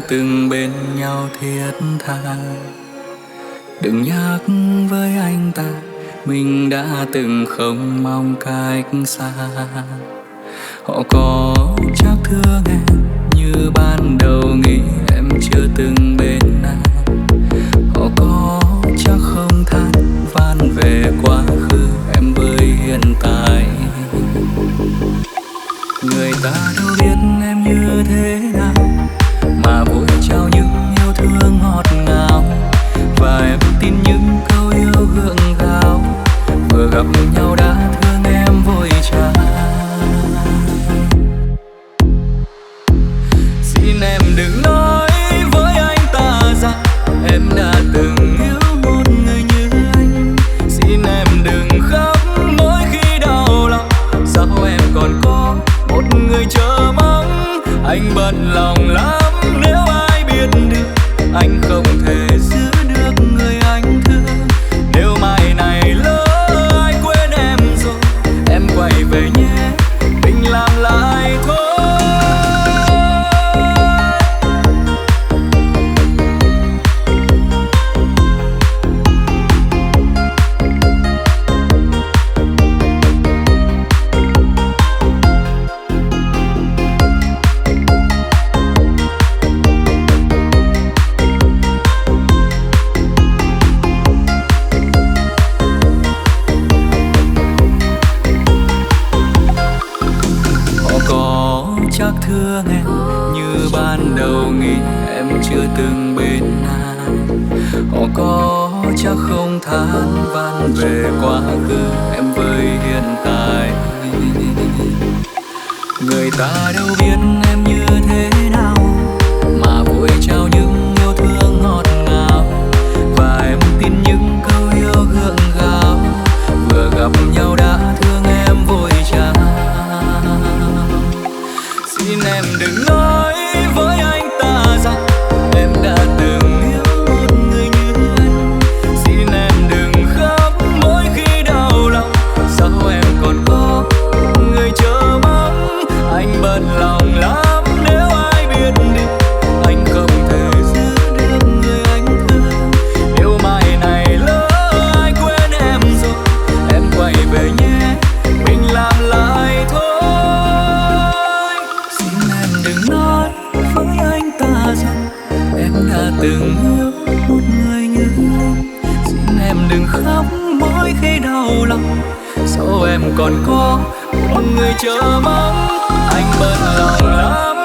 từng bên nhau thiết tha. Đừng nhắc với anh ta mình đã từng không mong cách xa. Họ có chắc thương em như ban đầu nghĩ em chưa từng bên ai. Họ có chắc không than van về quá khứ em với hiện tại. Người ta đâu biết em như thế nào mà vội trao những yêu thương ngọt ngào, và em tin những câu yêu gượng gạo. Vừa gặp nhau đã thương em vội trả. Xin em đừng nói với anh ta rằng em đã từng yêu một người như anh. Xin em đừng khóc mỗi khi đau lòng. Sao em còn có một người chờ mong? Anh bận lòng lắm nếu ai biết được anh không thể giữ được người anh thương. Nếu mai này lỡ ai quên em rồi, em quay về nhé, mình làm lại thôi. Chắc thương em như ban đầu nghĩ em chưa từng bên ai. Họ có chắc không than van về quá khứ em với hiện tại. Người ta đâu biết em như thế nào mà vội trao những yêu thương ngọt ngào, và em tin những câu yêu gượng gạo. Vừa gặp nhau đã thương em vội trả. Xin em đừng nói với anh ta rằng em đã từng yêu một người như anh. Xin em đừng khóc mỗi khi đau lòng. Sao em còn có người chờ mong? Anh bận lòng lắm nếu ai biết được anh không thể giữ được người anh thương. Nếu mai này lỡ ai quên em rồi, em quay về nhé, mình làm lại thôi. Đừng nói với anh ta rằng em đã từng yêu một người như anh. Xin em đừng khóc mỗi khi đau lòng. Sao em còn có một người chờ mong? Anh bận lòng lắm